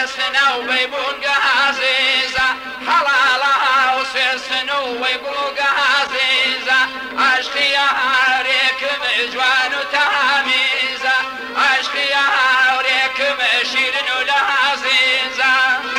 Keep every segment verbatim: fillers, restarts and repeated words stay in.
سوێسنە و بەیبوونگە عەزیزە حەڵاڵەها و سوێسن و وەیبوونگە عەزیزە عاشقی هاورێکم جوان و تەمیزە عاشقی هاورێکم شیرن و لە عەزیزە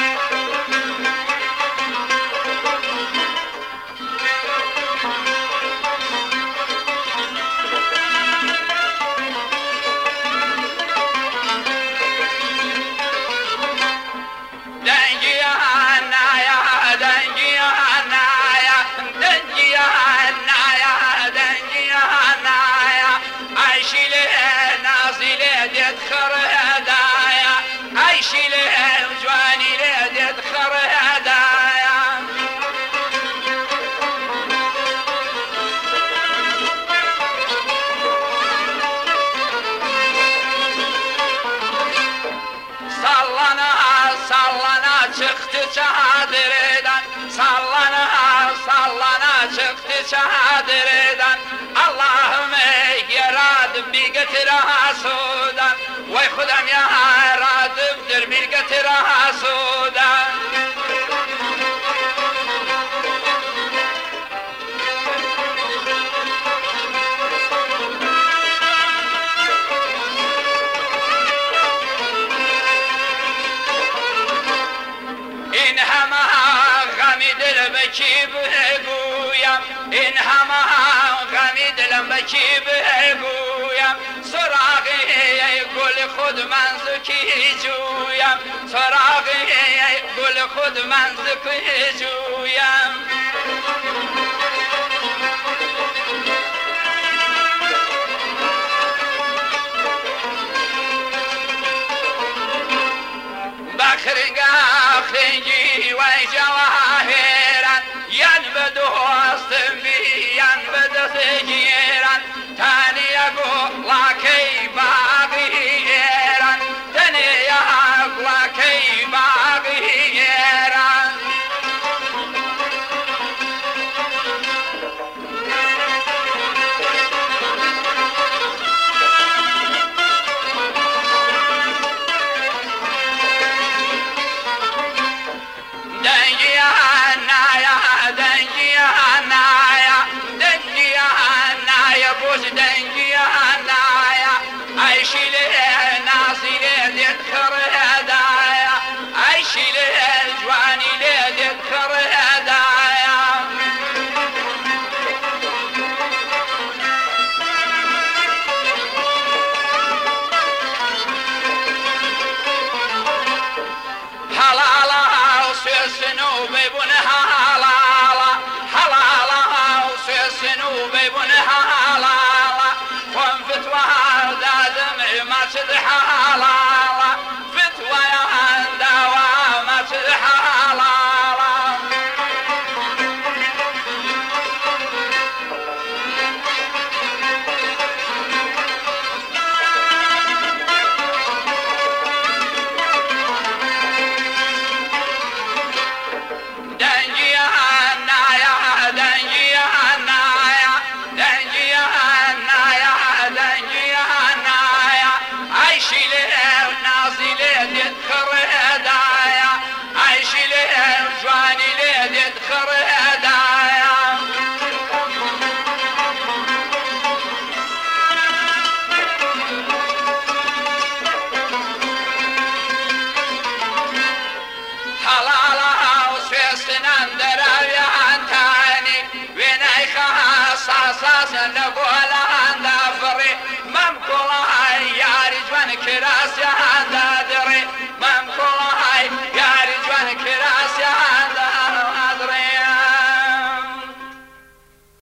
çadırdan sallana sallana çıktı çadırdan Allah'ım yaradım bir getir hasudan vay Khudam yaradımdır bir getir hasudan بکی بگویم این همه غمی دلم بکی بگویم سراغی گل خود من زکی جویم سراغی گل خود من زکی جویم بخرگاه خنگی و جواهران ین به دوستم بیان به دست گیران تانیه گلاکی باقی ایران تانیه گلاکی باقی ایران Sasa